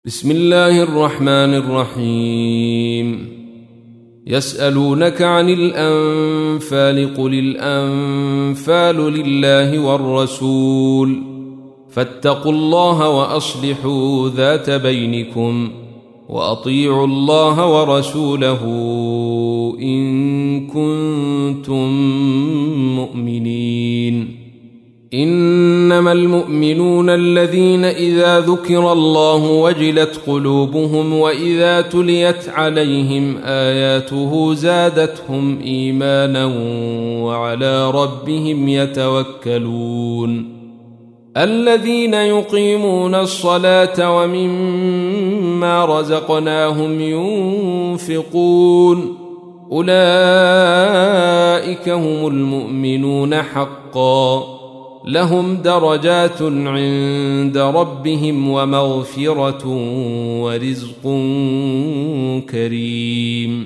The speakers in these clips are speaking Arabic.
بسم الله الرحمن الرحيم. يسألونك عن الأنفال قل الأنفال لله والرسول فاتقوا الله وأصلحوا ذات بينكم وأطيعوا الله ورسوله إن كنتم مؤمنين. إنما المؤمنون الذين إذا ذكر الله وجلت قلوبهم وإذا تليت عليهم آياته زادتهم إيمانا وعلى ربهم يتوكلون. الذين يقيمون الصلاة ومما رزقناهم ينفقون أولئك هم المؤمنون حقا لهم درجات عند ربهم ومغفرة ورزق كريم.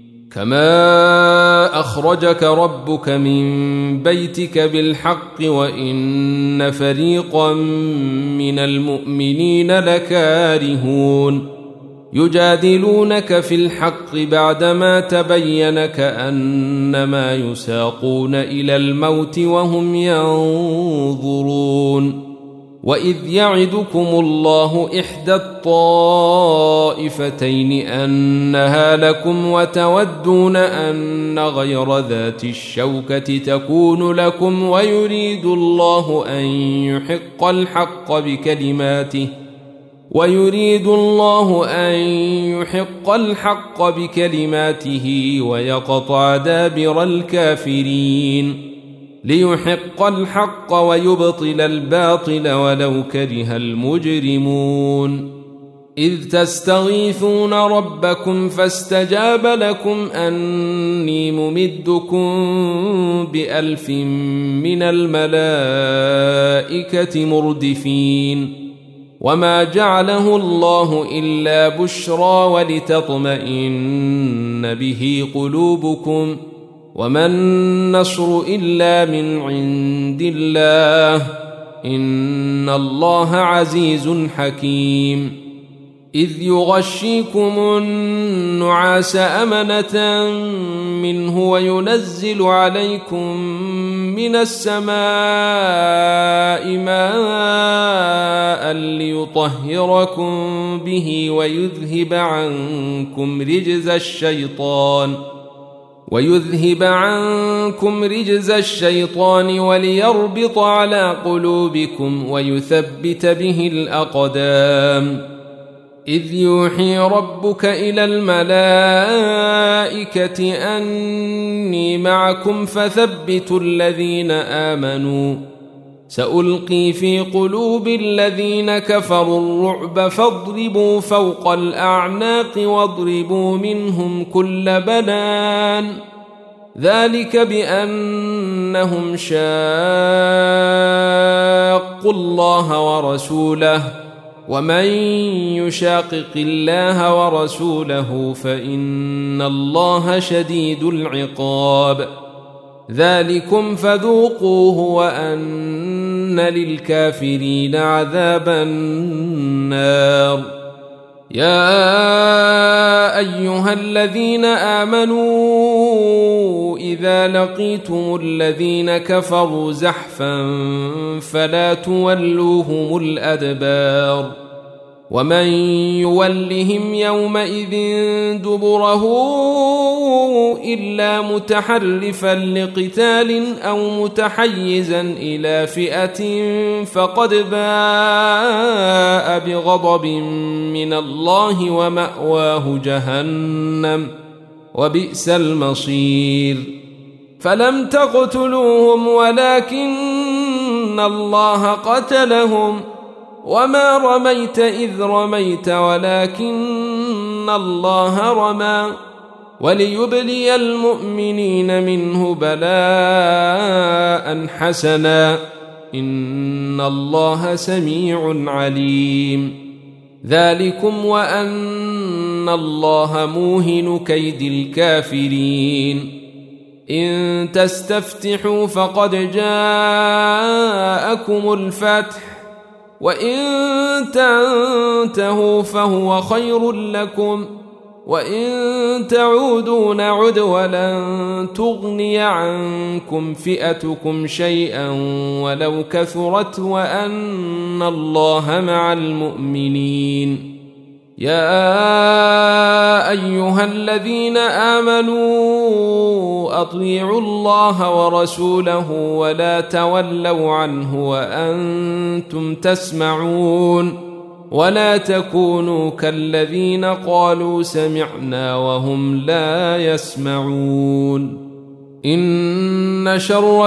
كما أخرجك ربك من بيتك بالحق وإن فريقا من المؤمنين لكارهون يجادلونك في الحق بعدما تبين كأنما يساقون إلى الموت وهم ينظرون. وإذ يعدكم الله إحدى الطائفتين أنها لكم وتودون أن غير ذات الشوكة تكون لكم ويريد الله أن يحق الحق بكلماته ويقطع دابر الكافرين ليحق الحق ويبطل الباطل ولو كره المجرمون. إذ تستغيثون ربكم فاستجاب لكم أني ممدكم ب1000 من الملائكة مردفين. وما جعله الله إلا بشرى ولتطمئن به قلوبكم وما النصر إلا من عند الله إن الله عزيز حكيم. إذ يغشيكم النعاس أمنة منه وينزل عليكم من السماء ماء ليطهركم به ويذهب عنكم رجز الشيطان وليربط على قلوبكم ويثبت به الأقدام. إذ يوحي ربك إلى الملائكة أني معكم فثبتوا الذين آمنوا سألقي في قلوب الذين كفروا الرعب فاضربوا فوق الأعناق واضربوا منهم كل بنان ذلك بأنهم شاقوا الله ورسوله ومن يشاقق الله ورسوله فإن الله شديد العقاب. ذلكم فذوقوه وأن للكافرين عذاب النار. يا أيها الذين آمنوا إذا لقيتم الذين كفروا زحفا فلا تولوهم الأدبار ومن يولهم يومئذ دبره إلا متحرفا لقتال أو متحيزا إلى فئة فقد باء بغضب من الله ومأواه جهنم وبئس المصير. فلم تقتلوهم ولكن الله قتلهم وما رميت إذ رميت ولكن الله رمى وليبلي المؤمنين منه بلاء حسنا إن الله سميع عليم. ذلكم وأن الله موهن كيد الكافرين. إن تستفتحوا فقد جاءكم الفتح وإن تنتهوا فهو خير لكم وإن تعودوا نعد ولن تغني عنكم فئتكم شيئا ولو كثرت وأن الله مع المؤمنين. يا أيها الذين آمنوا أطيعوا الله ورسوله ولا تولوا عنه وأنتم تسمعون ولا تكونوا كالذين قالوا سمعنا وهم لا يسمعون. إن شر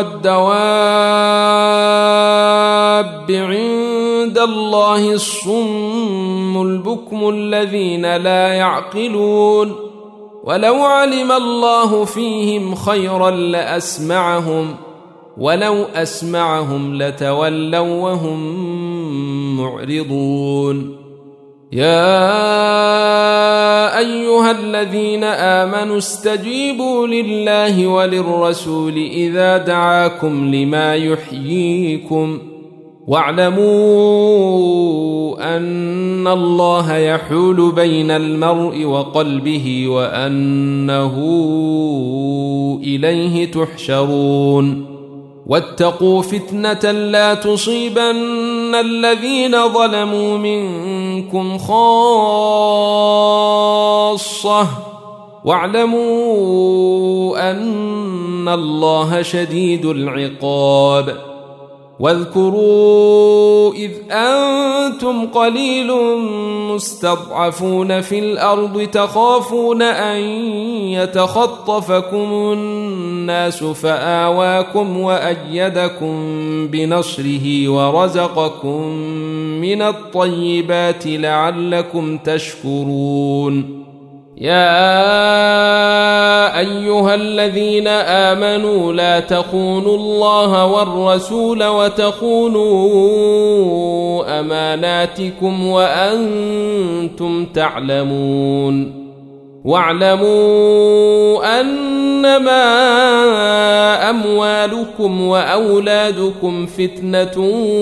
الدواب عند الله الصم البكم الذين لا يعقلون ولو علم الله فيهم خيرا لأسمعهم ولو أسمعهم لتولوا وهم معرضون. يا أيها الذين آمنوا استجيبوا لله وللرسول إذا دعاكم لما يحييكم واعلموا أن الله يحول بين المرء وقلبه وأنه إليه تحشرون. واتقوا فتنة لا تصيبن الذين ظلموا منكم خاصة واعلموا أن الله شديد العقاب. واذكروا إذ أنتم قليل مستضعفون في الأرض تخافون أن يتخطفكم الناس فآواكم وأيدكم بنصره ورزقكم من الطيبات لعلكم تشكرون. يا أيها الذين آمنوا لا تخونوا الله والرسول وتخونوا أماناتكم وأنتم تعلمون. واعلموا أنما أموالكم وأولادكم فتنة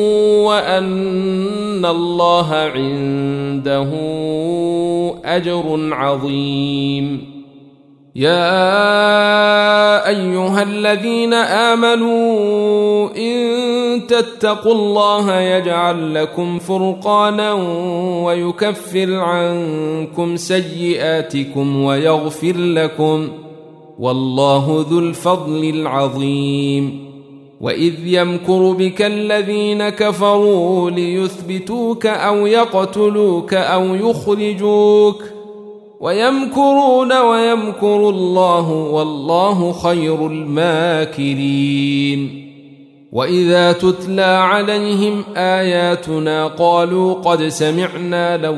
وأن الله عنده أجر عظيم. يا أيها الذين آمنوا إن تتقوا الله يجعل لكم فرقانا ويكفر عنكم سيئاتكم ويغفر لكم والله ذو الفضل العظيم. وإذ يمكر بك الذين كفروا ليثبتوك أو يقتلوك أو يخرجوك ويمكرون ويمكر الله والله خير الماكرين. وإذا تتلى عليهم آياتنا قالوا قد سمعنا لو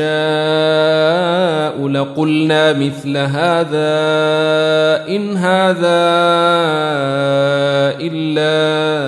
نشاء لقلنا مثل هذا إن هذا إلا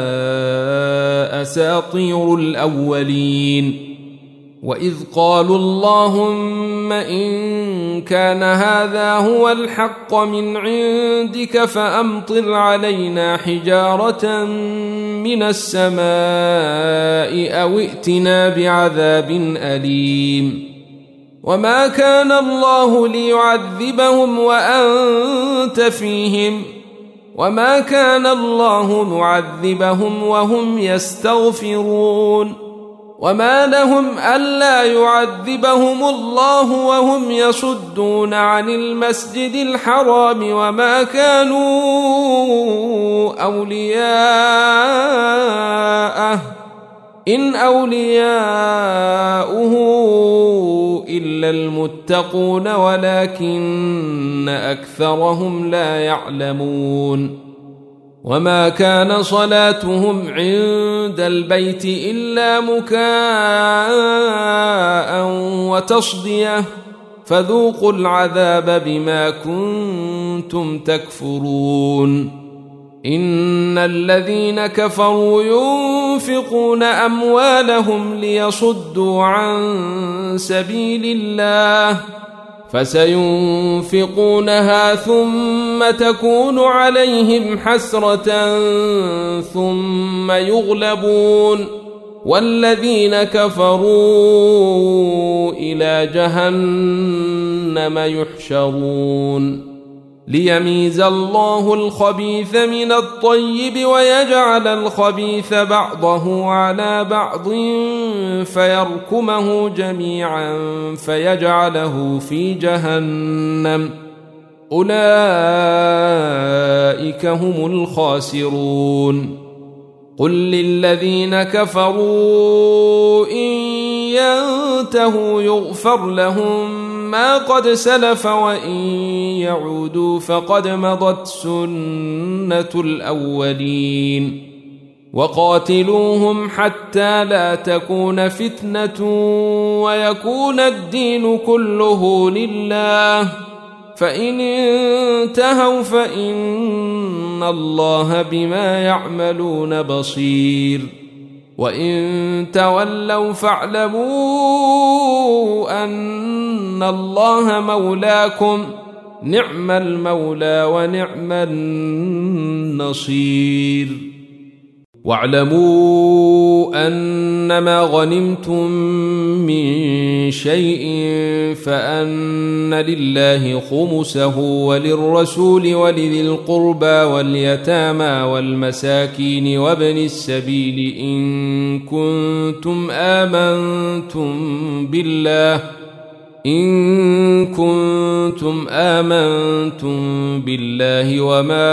أساطير الأولين. وإذ قالوا اللهم إن كان هذا هو الحق من عندك فأمطر علينا حجارة من السماء أو ائتنا بعذاب أليم. وما كان الله ليعذبهم وأنت فيهم وما كان الله معذبهم وهم يستغفرون. وما لهم ألا يعذبهم الله وهم يصدون عن المسجد الحرام وما كانوا أولياءه إن أولياؤه إلا المتقون ولكن أكثرهم لا يعلمون. وما كان صلاتهم عند البيت إلا مكاء وتصدية فذوقوا العذاب بما كنتم تكفرون. إن الذين كفروا ينفقون أموالهم ليصدوا عن سبيل الله فسينفقونها ثم تكون عليهم حسرة ثم يغلبون والذين كفروا إلى جهنم يحشرون ليميز الله الخبيث من الطيب ويجعل الخبيث بعضه على بعض فيركمه جميعا فيجعله في جهنم أولئك هم الخاسرون قل للذين كفروا إن ينتهوا يغفر لهم ما قد سلف وإن يعودوا فقد مضت سنة الأولين وقاتلوهم حتى لا تكون فتنة ويكون الدين كله لله فإن انتهوا فإن الله بما يعملون بصير وإن تولوا فاعلموا أن الله مولاكم نعم المولى ونعم النصير واعلموا أنما غنمتم من شيء فأن لله خمسه وللرسول ولذي القربى واليتامى والمساكين وابن السبيل إن كنتم آمنتم بالله وما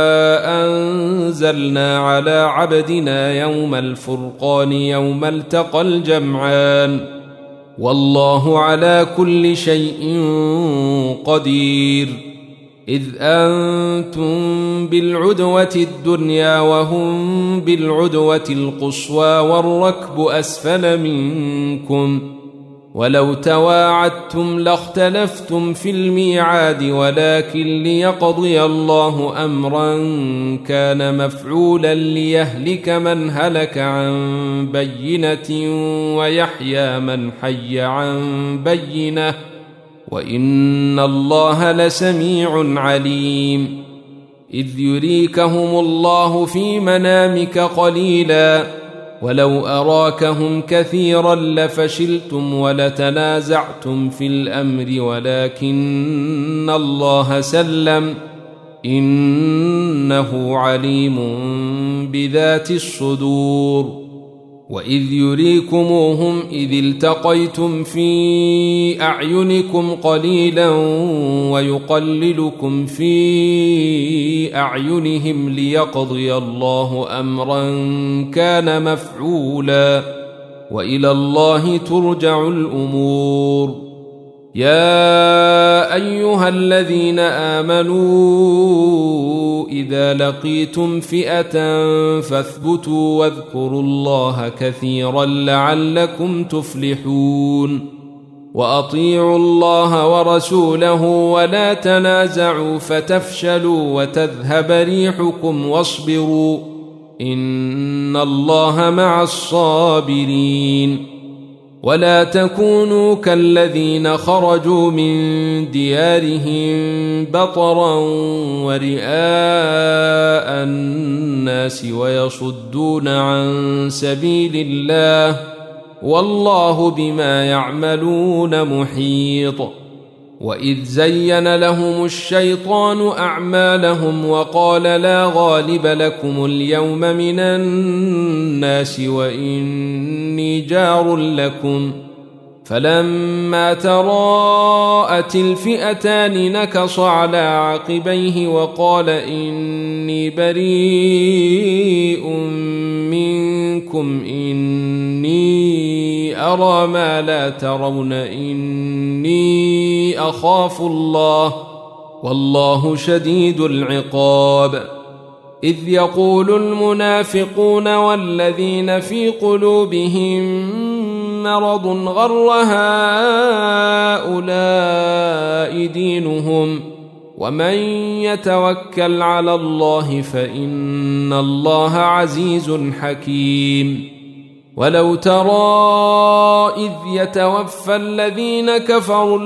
أنزلنا على عبدنا يوم الفرقان يوم التقى الجمعان والله على كل شيء قدير إذ أنتم بالعدوة الدنيا وهم بالعدوة القصوى والركب أسفل منكم ولو تواعدتم لاختلفتم في الميعاد ولكن ليقضي الله أمرا كان مفعولا ليهلك من هلك عن بينة ويحيى من حي عن بينة وإن الله لسميع عليم إذ يريكهم الله في منامك قليلا ولو أراكهم كثيرا لفشلتم ولتنازعتم في الأمر ولكن الله سلم إنه عليم بذات الصدور وإذ يريكموهم إذ التقيتم في أعينكم قليلا ويقللكم في أعينهم ليقضي الله أمرا كان مفعولا وإلى الله ترجع الأمور يا أيها الذين آمنوا إذا لقيتم فئة فاثبتوا واذكروا الله كثيرا لعلكم تفلحون وأطيعوا الله ورسوله ولا تنازعوا فتفشلوا وتذهب ريحكم واصبروا إن الله مع الصابرين ولا تكونوا كالذين خرجوا من ديارهم بطرا ورئاء الناس ويصدون عن سبيل الله والله بما يعملون محيط وإذ زين لهم الشيطان أعمالهم وقال لا غالب لكم اليوم من الناس وإني جار لكم فلما تراءت الفئتان نكص على عقبيه وقال إني بريء منكم إني أرى ما لا ترون إني أخاف الله والله شديد العقاب إذ يقول المنافقون والذين في قلوبهم مرض غر هؤلاء دينهم ومن يتوكل على الله فإن الله عزيز حكيم ولو ترى إذ يتوفى الذين كفروا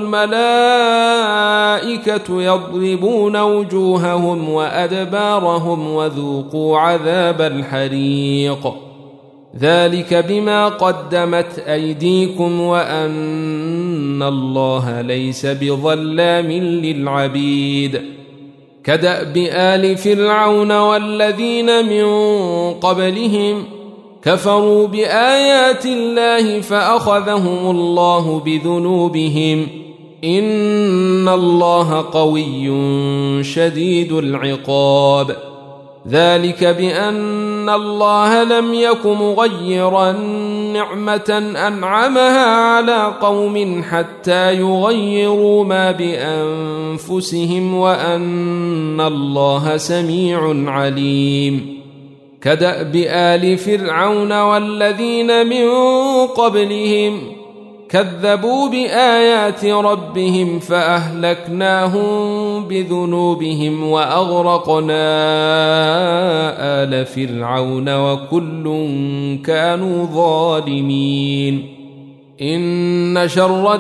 الملائكة يضربون وجوههم وأدبارهم وذوقوا عذاب الحريق ذلك بما قدمت أيديكم وأن الله ليس بظلام للعبيد كدأب آل فرعون والذين من قبلهم كفروا بآيات الله فأخذهم الله بذنوبهم إن الله قوي شديد العقاب ذلك بأن الله لم يك مغيرا نعمة أنعمها على قوم حتى يغيروا ما بأنفسهم وأن الله سميع عليم كدأب آل فرعون والذين من قبلهم كذبوا بآيات ربهم فأهلكناهم بذنوبهم وأغرقنا آل فرعون وكل كانوا ظالمين إن شر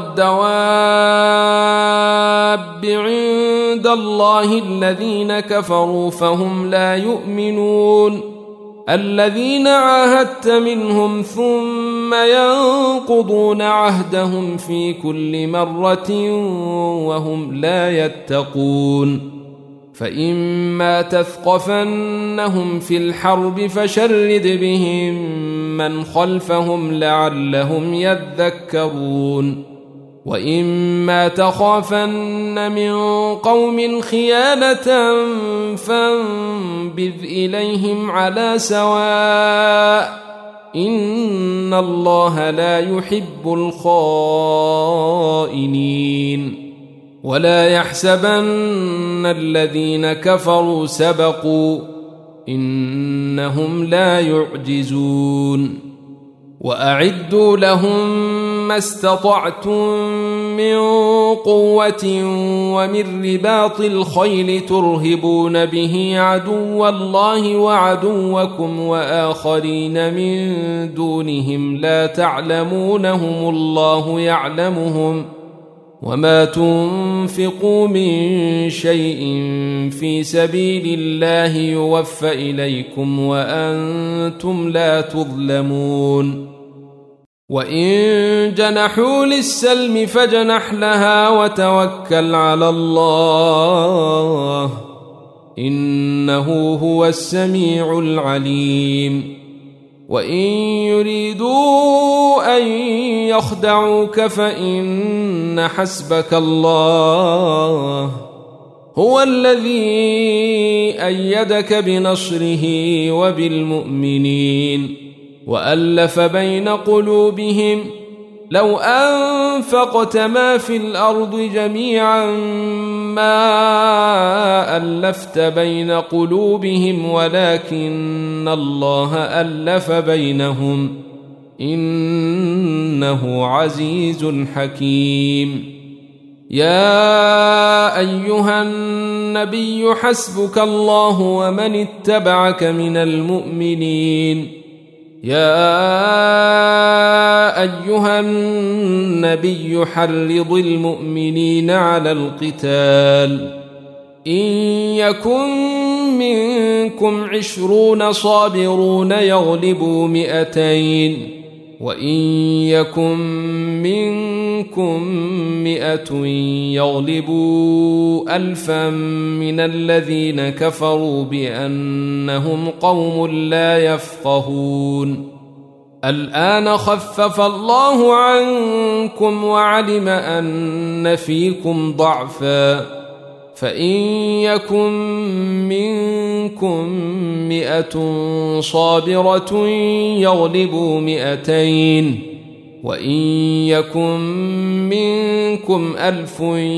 الدواب عند الله الذين كفروا فهم لا يؤمنون الذين عاهدت منهم ثم ينقضون عهدهم في كل مرة وهم لا يتقون فإما تثقفنهم في الحرب فشرد بهم من خلفهم لعلهم يذكرون وإما تخافن من قوم خيانة فانبذ إليهم على سواء إن الله لا يحب الخائنين ولا يحسبن الذين كفروا سبقوا إنهم لا يعجزون وأعدوا لهم ما استطعتم من قوة ومن رباط الخيل ترهبون به عدو الله وعدوكم وآخرين من دونهم لا تعلمونهم الله يعلمهم وما تنفقوا من شيء في سبيل الله يوفى إليكم وأنتم لا تظلمون وإن جنحوا للسلم فاجنح لها وتوكل على الله إنه هو السميع العليم وإن يريدوا أن يخدعوك فإن حسبك الله هو الذي أيدك بنصره وبالمؤمنين وألف بين قلوبهم لو أنفقت ما في الأرض جميعا ما ألفت بين قلوبهم ولكن الله ألف بينهم إنه عزيز حكيم يا أيها النبي حسبك الله ومن اتبعك من المؤمنين يا أيها النبي حرض المؤمنين على القتال إن يكن منكم 20 صابرون يغلبوا 200 وإن يكن منكم 100 يغلبوا 1000 من الذين كفروا بأنهم قوم لا يفقهون الآن خفف الله عنكم وعلم أن فيكم ضعفا فإن يكن منكم 100 صابرة يغلبوا 200 وإن يكن منكم 1000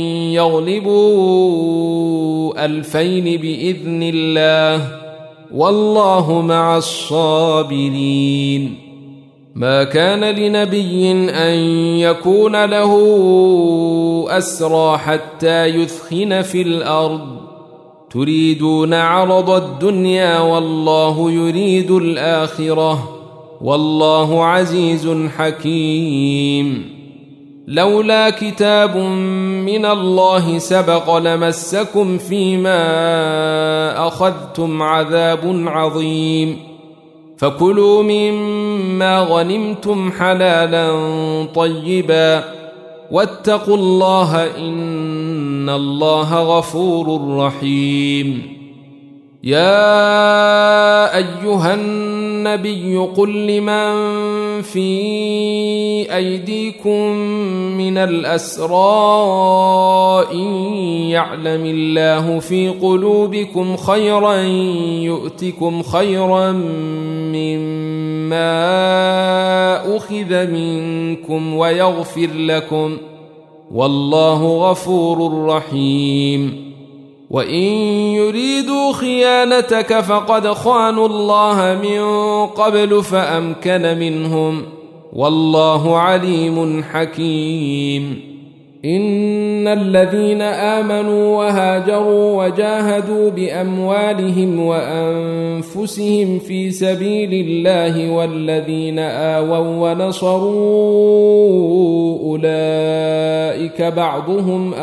يغلبوا 2000 بإذن الله والله مع الصابرين ما كان لنبي أن يكون له أسرى حتى يثخن في الأرض تريدون عرض الدنيا والله يريد الآخرة والله عزيز حكيم لولا كتاب من الله سبق لمسكم فيما أخذتم عذاب عظيم فكلوا مما مما غنمتم حلالا طيبا واتقوا الله إن الله غفور رحيم. يا أيها النبي قل لمن في أيديكم من الأسرى إن يعلم الله في قلوبكم خيرا يؤتكم خيرا مما أخذ منكم ويغفر لكم والله غفور رحيم. وإن يريدوا خيانتك فقد خانوا الله من قبل فأمكن منهم والله عليم حكيم. إن الذين آمنوا وهاجروا وجاهدوا بأموالهم وأنفسهم في سبيل الله والذين آووا ونصروا أولئك بعضهم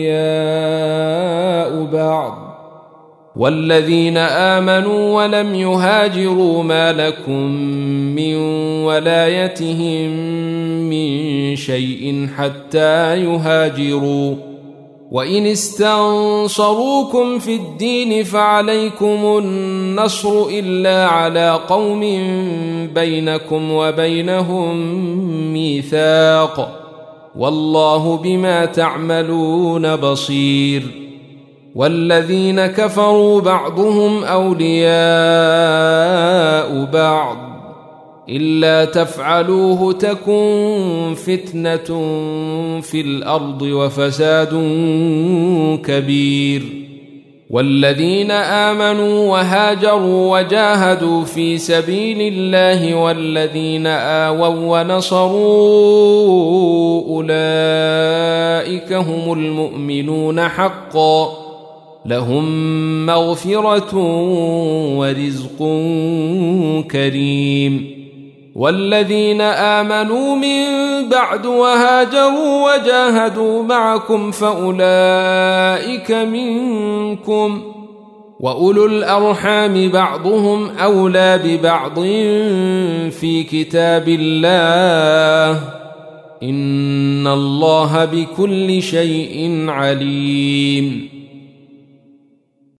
أولياء بعض والذين آمنوا ولم يهاجروا ما لكم من ولايتهم من شيء حتى يهاجروا وإن استنصروكم في الدين فعليكم النصر إلا على قوم بينكم وبينهم ميثاق والله بما تعملون بصير. والذين كفروا بعضهم أولياء بعض إلا تفعلوه تكن فتنة في الأرض وفساد كبير. والذين آمنوا وهاجروا وجاهدوا في سبيل الله والذين آووا ونصروا أولئك هم المؤمنون حقا لهم مغفرة ورزق كريم. والذين آمنوا من بعد وهاجروا وجاهدوا معكم فأولئك منكم وأولو الأرحام بعضهم أولى ببعض في كتاب الله إن الله بكل شيء عليم.